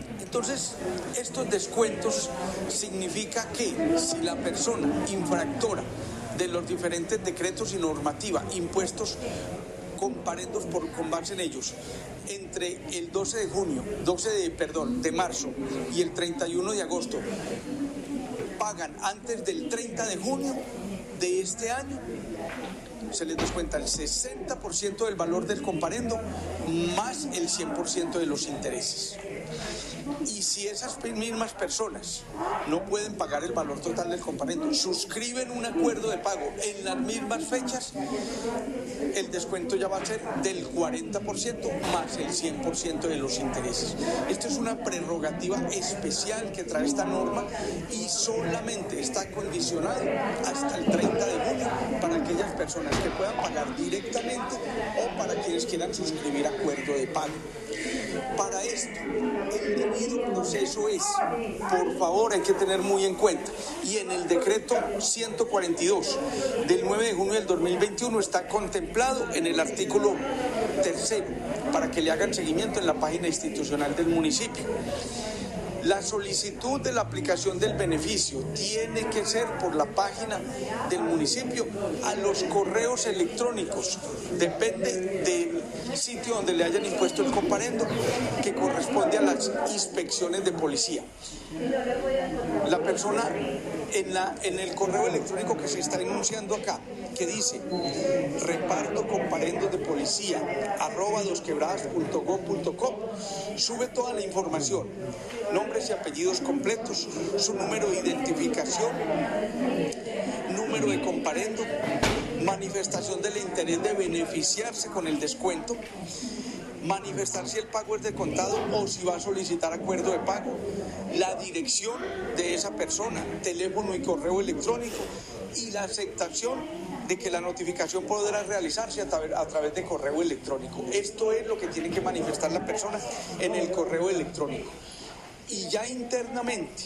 Entonces, estos descuentos significa que si la persona infractora de los diferentes decretos y normativa impuestos comparendos con base en ellos, entre el 12 de marzo y el 31 de agosto, pagan antes del 30 de junio de este año, se les descuenta el 60% del valor del comparendo más el 100% de los intereses. Y si esas mismas personas no pueden pagar el valor total del comparendo, suscriben un acuerdo de pago en las mismas fechas, el descuento ya va a ser del 40% más el 100% de los intereses. Esto es una prerrogativa especial que trae esta norma y solamente está condicionado hasta el 30 de junio para aquellas personas que puedan pagar directamente o para quienes quieran suscribir acuerdo de pago. Para esto, el debido proceso es, por favor, hay que tener muy en cuenta, y en el decreto 142 del 9 de junio del 2021 está contemplado en el artículo 3 para que le hagan seguimiento en la página institucional del municipio. La solicitud de la aplicación del beneficio tiene que ser por la página del municipio a los correos electrónicos. Depende del sitio donde le hayan impuesto el comparendo, que corresponde a las inspecciones de policía. La persona en el correo electrónico que se está enunciando acá, que dice reparto comparendos de policía @dosquebradas.gov.co, sube toda la información, nombres y apellidos completos, su número de identificación, número de comparendo, manifestación del interés de beneficiarse con el descuento, manifestar si el pago es de contado o si va a solicitar acuerdo de pago, la dirección de esa persona, teléfono y correo electrónico y la aceptación de que la notificación podrá realizarse a través de correo electrónico. Esto es lo que tiene que manifestar la persona en el correo electrónico. Y ya internamente,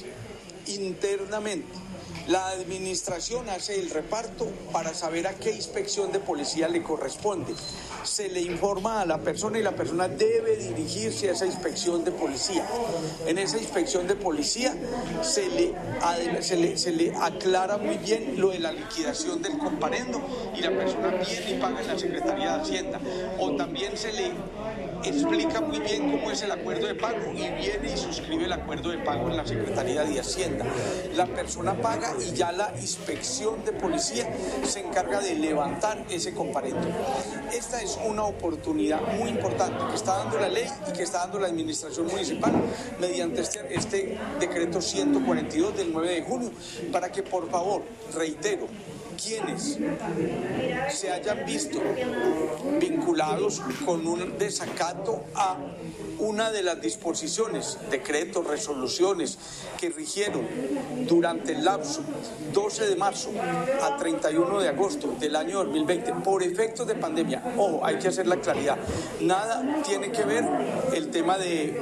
la administración hace el reparto para saber a qué inspección de policía le corresponde. Se le informa a la persona y la persona debe dirigirse a esa inspección de policía. En esa inspección de policía se le aclara muy bien lo de la liquidación del comparendo y la persona viene y paga en la Secretaría de Hacienda. O también se le explica muy bien cómo es el acuerdo de pago y viene y suscribe el acuerdo de pago en la Secretaría de Hacienda. La persona paga y ya la inspección de policía se encarga de levantar ese comparendo. Esta es una oportunidad muy importante que está dando la ley y que está dando la administración municipal mediante este decreto 142 del 9 de junio, para que, por favor, reitero, quienes se hayan visto vinculados con un desacato a una de las disposiciones, decretos, resoluciones que rigieron durante el lapso 12 de marzo a 31 de agosto del año 2020 por efectos de pandemia. Ojo, hay que hacer la claridad. Nada tiene que ver el tema de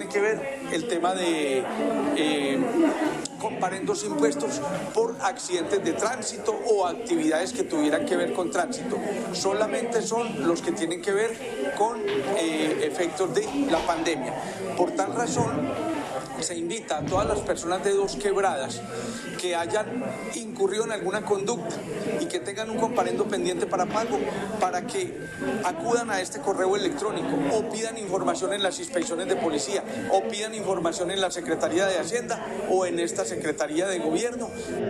comparendos impuestos por accidentes de tránsito o actividades que tuvieran que ver con tránsito. Solamente son los que tienen que ver con efectos de la pandemia. Por tal razón, se invita a todas las personas de Dos Quebradas que hayan incurrido en alguna conducta y que tengan un comparendo pendiente para pago, para que acudan a este correo electrónico o pidan información en las inspecciones de policía o pidan información en la Secretaría de Hacienda o en esta Secretaría de Gobierno.